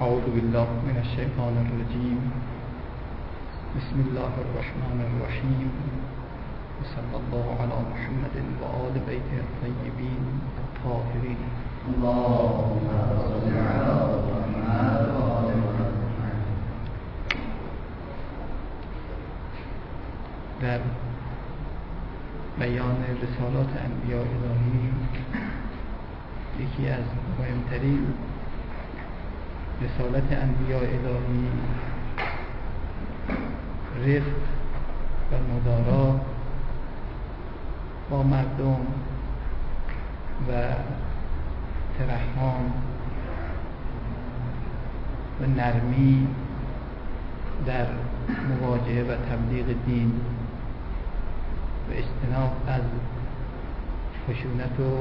أعوذ بالله من الشيطان الرجيم. بسم الله الرحمن الرحيم. وصلى الله على محمد وآل بيته الطيبين الطاهرين. اللهم صل على محمد وآل محمد. در بیان رسالات انبیاء الهی یکی از مهمترین رسالت انبیاء الهی رفق و مدارا با مردم و ترحم و نرمی در مواجهه و تبلیغ دین و اجتناب از خشونت و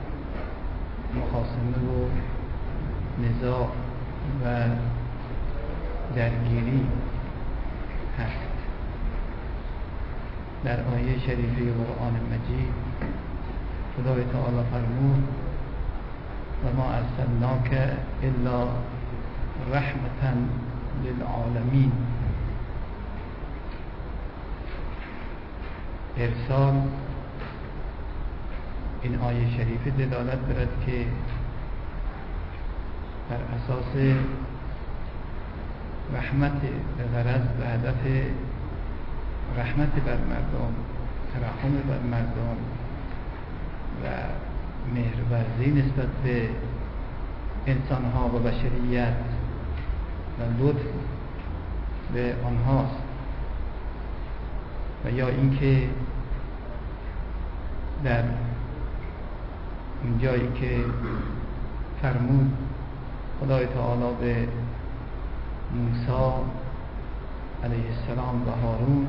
مخاصمه و نزاع و درگیری هست. در آیه شریفه قرآن مجید خدای تعالی فرمود و ما ارسلناک الا رحمة للعالمین. ارسال این آیه شریفه دلالت دارد که بر اساس رحمت به غرض و هدف رحمت بر مردم، ترحم بر مردم و مهرورزی نسبت به انسانها و بشریت و لطف به آنهاست. و یا اینکه در اون جایی که فرمود خدای تعالی به موسی علیه السلام و هارون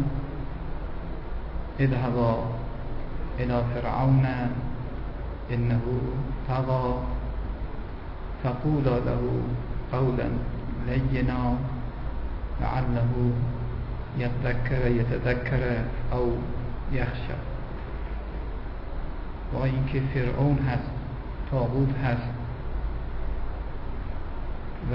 اذهبا الی فرعون انه طغی فقولا له قولا لینا لعله یتذکر او یخشی. و اینکه فرعون هست، طاغوت هست و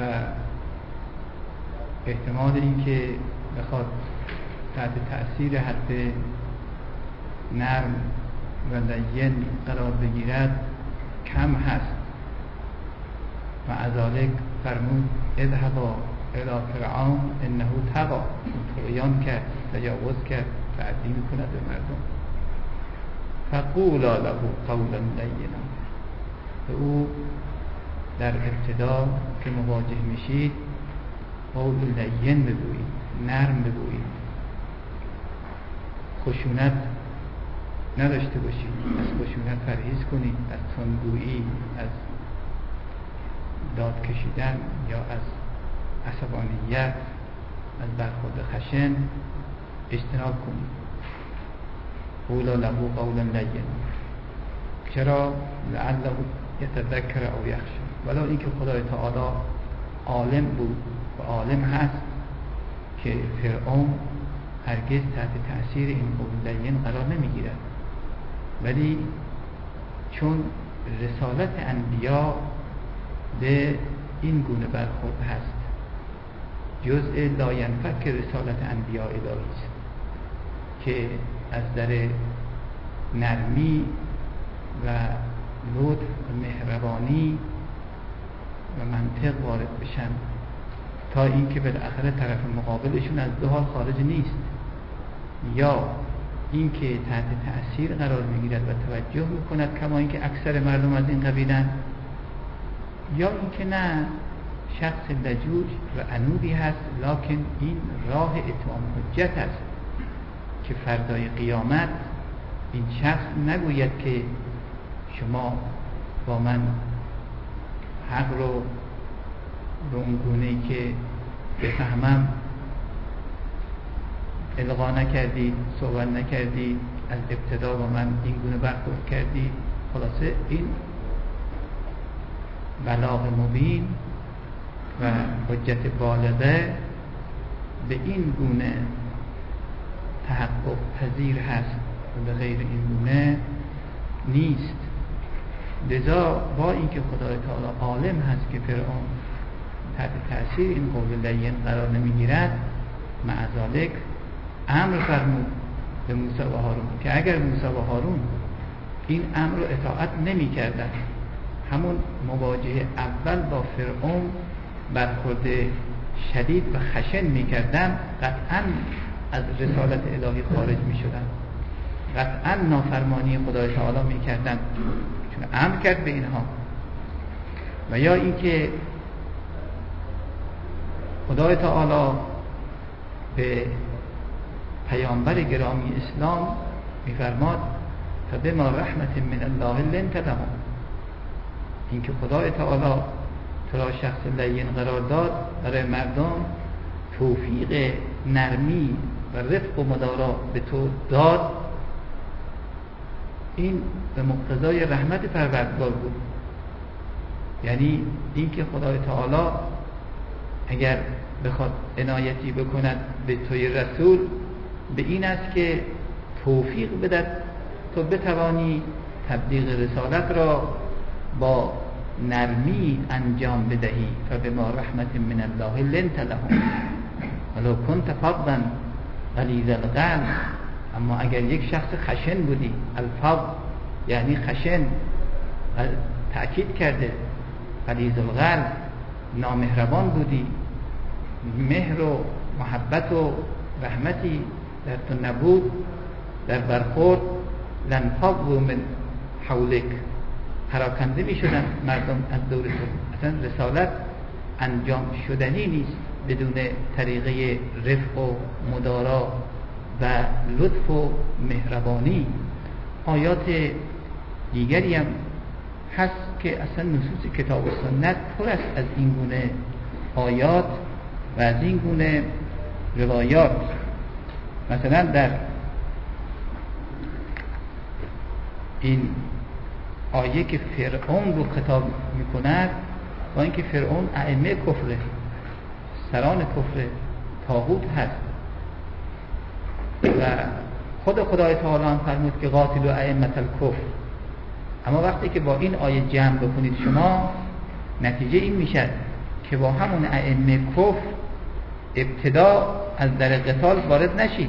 احتمال اینکه بخواد تحت تأثیر حد نرم و لین قرار بگیرد کم هست. و ازالک فرمود اذهبا الی فرعون انه طغی، طغیان کرد، تجاوز کرد، تعدی میکند به مردم. فقولا له قولا لینا، به او در ابتدا که مواجه میشید قول لین بگویید، نرم بگویید، خشونت نداشته باشید، از خشونت پرهیز کنید، از تندگویی، از داد کشیدن یا از عصبانیت، از برخورد خشن اجتناب کنید. قولا له قولا لینا. چرا؟ لعله یتذکر او یخشی. ولی اینکه خدای تعالی عالم بود و عالم هست که فرعون هرگز تحت تأثیر این قول لین قرار نمیگیرد، ولی چون رسالت انبیا به این گونه برخورد هست، جزء لاینفک رسالت انبیا الهی است که از در نرمی و لطف و مهربانی و منطق وارد بشن تا اینکه بالاخره طرف مقابلشون از دو حال خارج نیست، یا اینکه تحت تأثیر قرار میگیرد و توجه میکند کما اینکه اکثر مردم از این قبیلن، یا اینکه نه، شخص لجوج و عنودی هست لکن این راه اتمام حجت است که فردای قیامت این شخص نگوید که شما با من حق رو به اون گونه‌ای که بفهمم القا نکردید، صحبت نکردید، از ابتدا با من این گونه برخورد کردید. خلاصه این بلاغ مبین و حجت بالغه به این گونه تحقق پذیر هست و به غیر این گونه نیست. لذا با اینکه خدای تعالی عالم هست که فرعون تحت تأثیر این قول لین قرار نمیگیرد، معذالک امر فرمود به موسی و هارون که اگر موسی و هارون این امر رو اطاعت نمی کردن، همون مواجهه اول با فرعون برخورد شدید و خشن می کردن، قطعا از رسالت الهی خارج می شدن، قطعا نافرمانی خدای تعالی می کردن، چون امر کرد به اینها. و یا اینکه خدای تعالی به پیامبر گرامی اسلام می‌فرماد فبما رحمت من الله لنت لهم، اینکه خدای تعالی تو را شخص لین قرار داد، برای مردم توفیق نرمی و رفق و مدارا به تو داد، این به مقتضای رحمت پروردگار بود. یعنی اینکه خدای تعالی اگر بخواد عنایتی بکند به توی رسول، به این است که توفیق بدهد تو بتوانی تبلیغ رسالت را با نرمی انجام بدهی. فبما رحمت من الله لنت لهم ولو كنت فظا غلیظ القلب. اما اگر یک شخص خشن بودی، الفظ یعنی خشن، تأکید کرده، غلیظ القلب نامهربان بودی، مهر و محبت و رحمتی در تو نبود، در برخورد لنفضوا من حولک، پراکنده می شدن مردم از دور تو. اصلا رسالت انجام شدنی نیست بدون طریقه رفق و مدارا و لطف و مهربانی. آیات دیگری هم هست که اصلا نصوص کتاب و سنت پر است از این گونه آیات و از این گونه روایات. مثلا در این آیه که فرعون رو خطاب میکند، با اینکه فرعون ائمه کفره، سران کفر، طاغوت هست و خدای تعالی هم فرمود که قاتلوا ائمة الکفر، اما وقتی که با این آیه جمع بکنید شما، نتیجه این میشه که با همون ائمه کفر ابتدا از در قتال وارد نشید،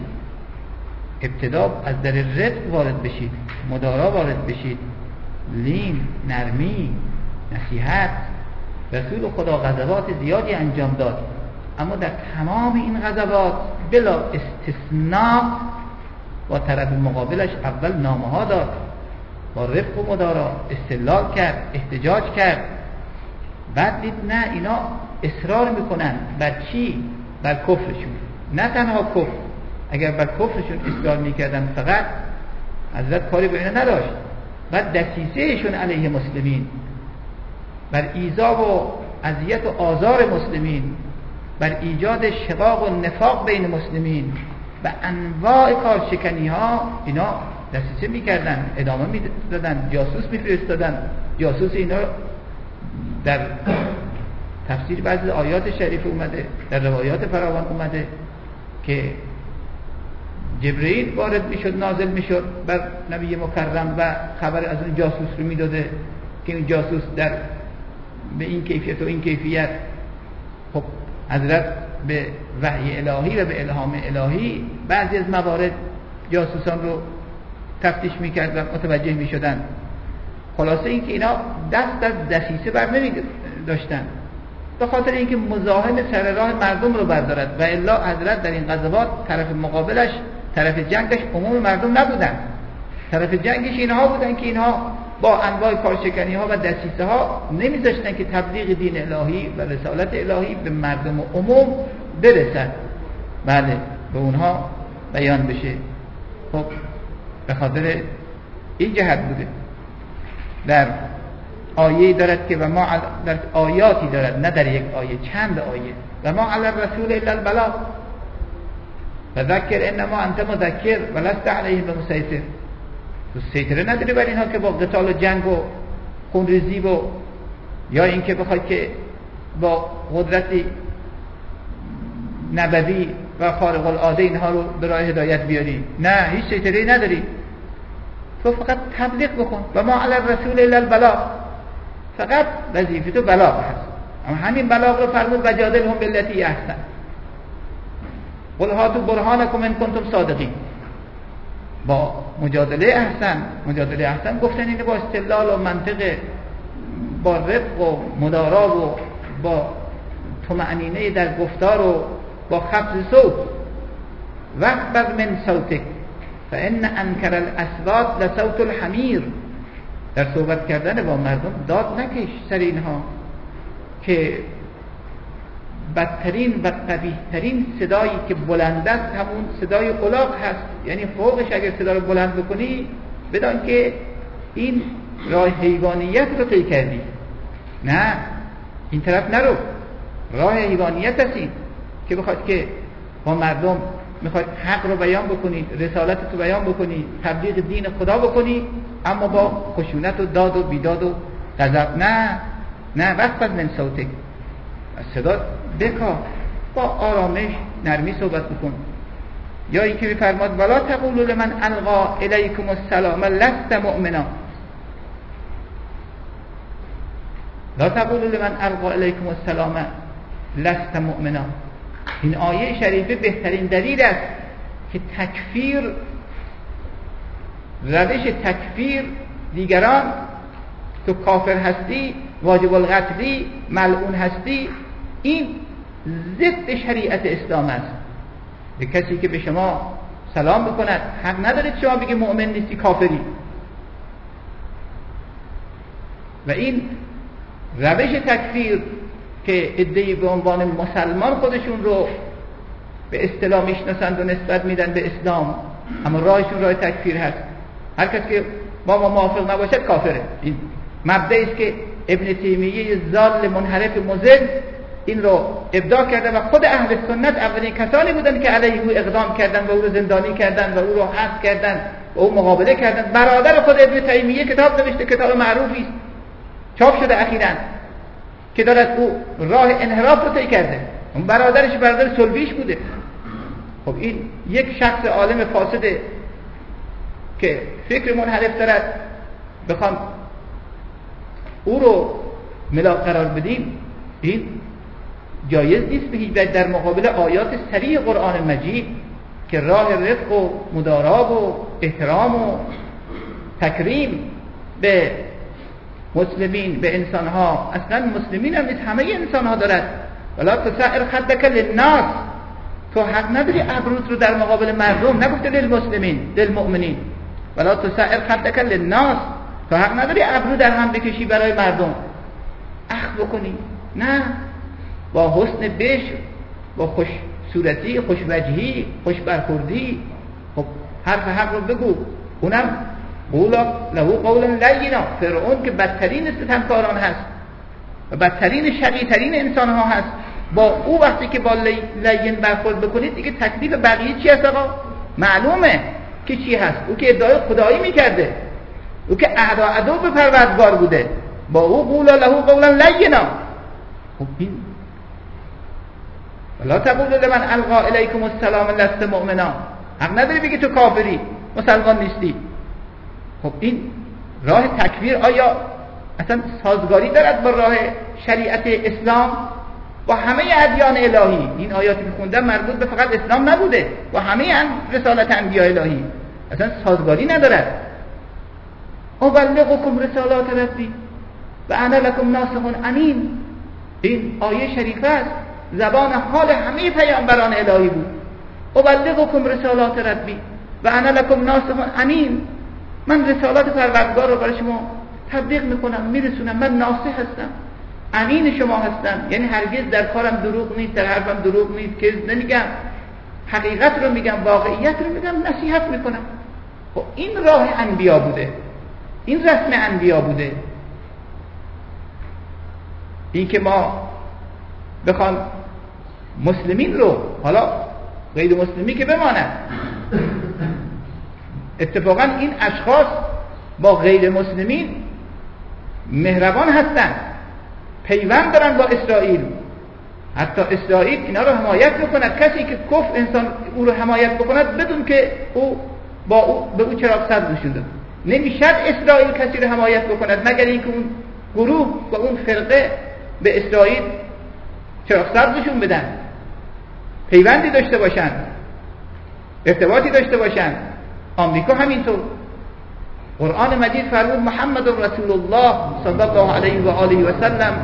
ابتدا از در رفق وارد بشید، مدارا وارد بشید، لین، نرمی، نصیحت. رسول خدا غزوات زیادی انجام داد، اما در تمام این غزوات بلا استثناء با طرف مقابلش اول نامه ها داد، با رفق و مدارا استدلال کرد، احتجاج کرد. بعد دید نه، اینا اصرار میکنن بر چی؟ بر کفرشون. نه تنها کفر، اگر بر کفرشون اصرار میکردن فقط، حضرت کاری به اینا نداشت، بعد دسیسهشون علیه مسلمین، بر ایذا و اذیت و آزار مسلمین، بر ایجاد شقاق و نفاق بین مسلمین و انواع کارشکنی ها، اینا دسیسه میکردن، ادامه میدادن، جاسوس میفرستادن. جاسوس اینا در تفسیر بعضی آیات شریف اومده، در روایات فراوان اومده که جبرئیل وارد میشد، نازل میشد بر نبی مکرم و خبر از اون جاسوس رو میداده که این جاسوس در به این کیفیت و این کیفیت. خب حضرت به وحی الهی و به الهام الهی بعضی از موارد جاسوسان رو تفتیش میکرد و متوجه میشدن. خلاصه این که اینا دست از دسیسه بر نمی داشتن، به خاطر اینکه مزاحم سر راه مردم رو بردارد، و الا حضرت در این غزوات طرف مقابلش، طرف جنگش عموم مردم نبودن، طرف جنگش اینها بودن که اینها با انواع کارشکنی ها و دسیسه ها نمیذاشتن که تبلیغ دین الهی و رسالت الهی به مردم عموم برسد، بله به اونها بیان بشه. خب به خاطر این جهت بوده. در آیه دارد که و ما در آیاتی دارد، نه در یک آیه، چند آیه، و ما علی الرسول الا البلاغ فذکر انما انت مذکر ولست علیهم بمسیطر. تو سیطره نداری بر اینها که با قتال و جنگ و خونریزی و یا اینکه بخواد که با قدرت نبوی و خارق العاده اینها رو به راه هدایت بیاری. نه، هیچ سیطره‌ای نداری، تو فقط تبلیغ بکن. و ما علی الرسول الا البلاغ، فقط وظیفه تو بلاغ هست. اما همین بلاغ رو فرمود وجادلهم بالتی احسن قل هاتوا برهانکم ان کنتم صادقین. با مجادله احسن گفتن اینه با استدلال و منطق، با رفق و مدارا و با طمأنینه در گفتار و با خفض صوت. واخفض من صوتک فان انکر الاصوات لصوت الحمیر. در صحبت کردن با مردم داد نکش سر اینها که بدترین و قبیحترین صدایی که بلند است همون صدای الاغ هست. یعنی فوقش اگر صدا رو بلند بکنی بدان که این راه حیوانیت رو طی کردی. نه، این طرف نرو، راه حیوانیت است این که بخواد که با مردم میخواد حق رو بیان بکنی، رسالت رو بیان بکنی، تبلیغ دین خدا بکنی، اما با خشونت و داد و بیداد و غضب. نه وقت من صوتک، صدا بکا، با آرامش نرمی صحبت بکن. یا این که میفرماد ولا تقولوا لمن القا الیکم السلام لست مؤمنا. لا تقولوا لمن القا الیکم السلام لست مؤمنا. این آیه شریفه بهترین دلیل است که تکفیر، روش تکفیر دیگران، تو کافر هستی، واجب القتلی، ملعون هستی، این ضد شریعت اسلام است. به کسی که به شما سلام بکند حق ندارید شما بگی مؤمن نیستی، کافری. و این روش تکفیر که عده‌ای به عنوان مسلمان خودشون رو به اصطلاح میشناسند و نسبت میدن به اسلام، اما راهشون راه تکفیر هست. هر کس که با ما موافق نباشد کافره. این مبدأی است که ابن تیمیه ضال منحرف مضل این رو ابداع کرده و خود اهل سنت اولین کسانی بودن که علیه او اقدام کردن و او رو زندانی کردن و او رو حبس کردن و او مقابله کردن. برادر خود ابن تیمیه کتاب نوشته، کتاب معروفی است، چاپ شده اخیراً، که دارد او راه انحراف رو طی کرده. اون برادرش برادر صلبیش بوده. خب این یک شخص عالم فاسده که فکر منحرف دارد، بخوام او رو ملاک قرار بدیم، این جایز نیست به هیچ وجه در مقابل آیات صریح قرآن مجید که راه رفق و مدارا و احترام و تکریم به مسلمین، به انسانها، اصلا مسلمین هم نیست، همه انسانها دارد. ولا تسعر خدک للناس، تو حق نداری ابروت رو در مقابل مردم، نگفته للمسلمین، للمؤمنین. ولا تسعر خدک للناس، تو حق نداری ابرو در هم بکشی برای مردم، اخذ بکنی. نه، با حسن بشر، با خوش صورتی، خوش وجهی، خوش برخوردی، خب حرف حق رو بگو. اونم قولا له قولا لینا. فرعون که بدترین ستمکاران هست و بدترین شقی‌ترین انسان ها هست، با او وقتی که با لین برخورد بکنید دیگه تکلیف بقیه چی هست آقا؟ معلومه که چی هست. او که ادعای خدایی میکرده، او که عدو به پروردگار بوده، با او قولا له قولا لینا. خب این ولا تقولوا لمن القا الیکم السلام لست مؤمنا، حق نداری بگی تو کافری، مسلمان نیستی. خب این راه تکفیر آیا اصلا سازگاری دارد با راه شریعت اسلام؟ با همه ادیان الهی. این آیاتی که خوندم مربوط به فقط اسلام نبوده، با همه رسالت انبیاء الهی اصلا سازگاری ندارد. ابلغکم رسالات ربی و انا لکم ناصح امین. این آیه شریفه است، زبان حال همه پیامبران الهی بود. ابلغکم رسالات ربی و انا لکم ناصح امین. من رسالات پروردگار رو برای شما تبلیغ میکنم، میرسونم، من ناصح هستم، امین شما هستم. یعنی هرگز در کارم دروغ نیست، در حرفم دروغ نیست، کذب نمیگم، حقیقت رو میگم، واقعیت رو میگم، نصیحت میکنم. خب این راه انبیا بوده، این رسم انبیا بوده. این که ما بخوام مسلمین رو، حالا غیر مسلمی که بماند، اتفاقا این اشخاص با غیر مسلمین مهربان هستند، پیوند دارن با اسرائیل. حتی اسرائیل اینا رو حمایت میکند. کسی که کفر انسان او رو حمایت بکند بدون که او با او به او چراغ سبز شده. نمیشد اسرائیل کسی رو حمایت بکند مگر اینکه اون گروه و اون فرقه به اسرائیل چراغ سبزشون بدن، پیوندی داشته باشن، ارتباطی داشته باشن. آمریکا همینطور. قرآن مجید فرمود محمد رسول الله صلی الله علیه و آله و سلم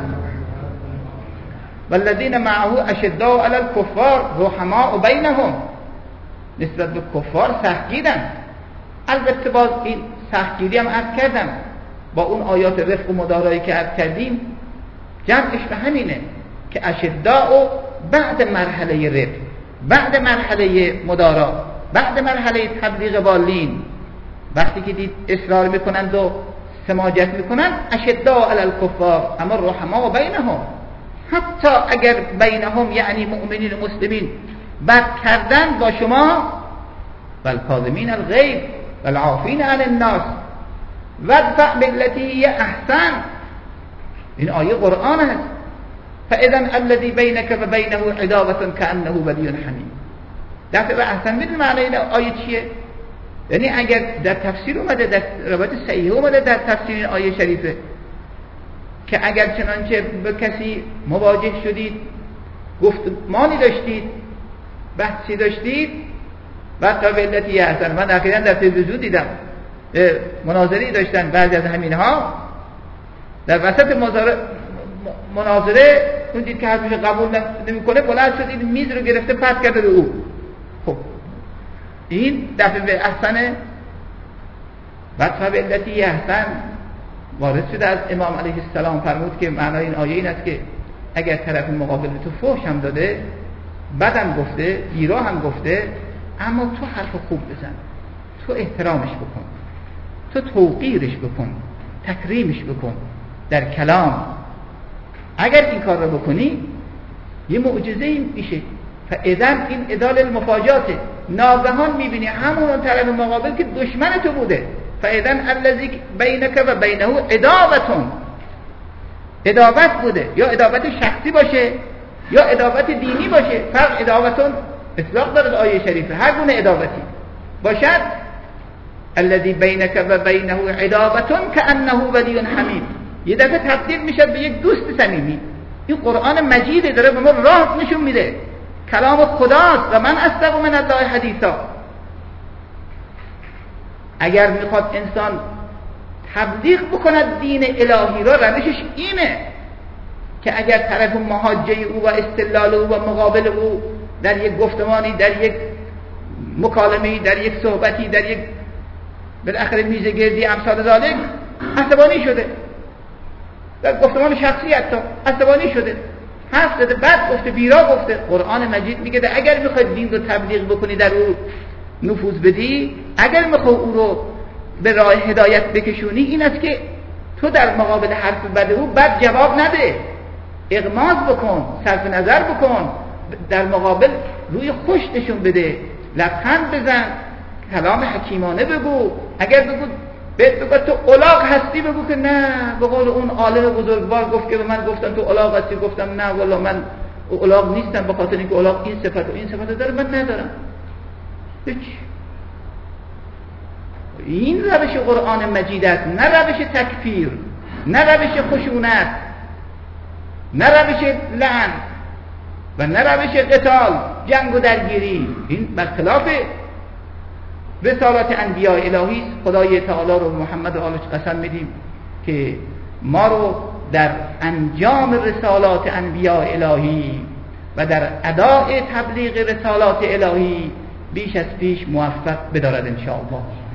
والذین معه اشداء علی الکفار رحماء بینهم، نسبت به کفار سختگیرن. البته باز این سختگیری هم عرض کردم با اون آیات رفق و مدارایی که عرض کردیم جمعش به همینه که اشداء بعد مرحله رفق، بعد مرحله مدارا، بعد مرحله تبلیغ بالین، وقتی که دید اصرار میکنند و سماجت میکنند اشداء علی الکفار اما رحماء بینهم، حتی اگر بینهم یعنی مؤمنین و مسلمین بد کردن با شما والکاظمین الغیظ والعافین عن الناس وادفع بالتی هی احسن، این آیه قرآن است. فاذا الذی بینک و بینه عداوة کانه ولی حمیم. دفع به احسن میدونی معنی این آیه چیه؟ یعنی اگر در تفسیر اومده، در روایت صحیح اومده در تفسیر این آیه شریفه که اگر چنانچه به کسی مواجه شدید، گفتمانی داشتید، بحثی داشتید، بعد تا به علتی احسن. من اخیراً در تلویزیون دیدم مناظری داشتن بعضی از همینها، در وسط مناظره اون دید که حرفش قبول نمیکنه، بلند شد این میز رو گرفته پرت کرده به او. خب این دفعه به احسنه. بعد تا به علتی احسن وارد شده از امام علیه السلام فرمود که معنای این آیه این است که اگر طرف مقابل تو فحش هم داده، بدم گفته، گیرا هم گفته، اما تو حرف خوب بزن، تو احترامش بکن، تو توقیرش بکن، تکریمش بکن در کلام. اگر این کار رو بکنی یه معجزه این میشه. فاذا این ادال المفاجاته، ناگهان میبینی همون طرف مقابل که دشمن تو بوده، فاذا الذی بینک و بینه عداوت بوده، یا عداوت شخصی باشه یا عداوت دینی باشه. فرق عداوتون اطلاق داره آیه شریفه، هر گونه عداوتی باشد. الذی بینک و بینه عداوة کانه ولی حمیم، یه دفعه تبدیل میشه به یک دوست صمیمی. این قرآن مجید داره به ما راه نشون میده، کلام خداست و من اصدق من الله حدیثا. اگر میخواد انسان تبلیغ بکند دین الهی را، روشش اینه که اگر طرف محاجه او و استدلال او و مقابل او در یک گفتمانی، در یک مکالمه‌ای، در یک صحبتی، در یک بالاخره میز گردی امثال ذالک عصبانی شده، در گفتمان شخصی حتی عصبانی شده، حرف زده، بعد گفته، بیرا گفته. قرآن مجید میگه اگر میخواد دین رو تبلیغ بکنی، در او نفوذ بدی، اگر میخوای او رو به راه هدایت بکشونی، این است که تو در مقابل حرف بد او بد جواب نده، اغماض بکن، صرف نظر بکن، در مقابل روی خوش نشون بده، لبخند بزن، کلام حکیمانه بگو. اگر بگو تو الاغ هستی، بگو که نه، به قول اون عالم بزرگوار گفت که به من گفتن تو الاغ هستی، گفتم نه والله من الاغ نیستم، به خاطر اینکه الاغ این صفت و این صفت داره من ندارم. هیچ. این روش قرآن مجید است، نه روش تکفیر، نه روش خشونت، نه روش لعن و نه روش قتال، جنگ و درگیری. این برخلاف رسالات انبیاء الهی است. خدای تعالی رو محمد و آلش قسم میدیم که ما رو در انجام رسالات انبیاء الهی و در اداء تبلیغ رسالات الهی بیش از پیش موفق بدارد ان شاء الله.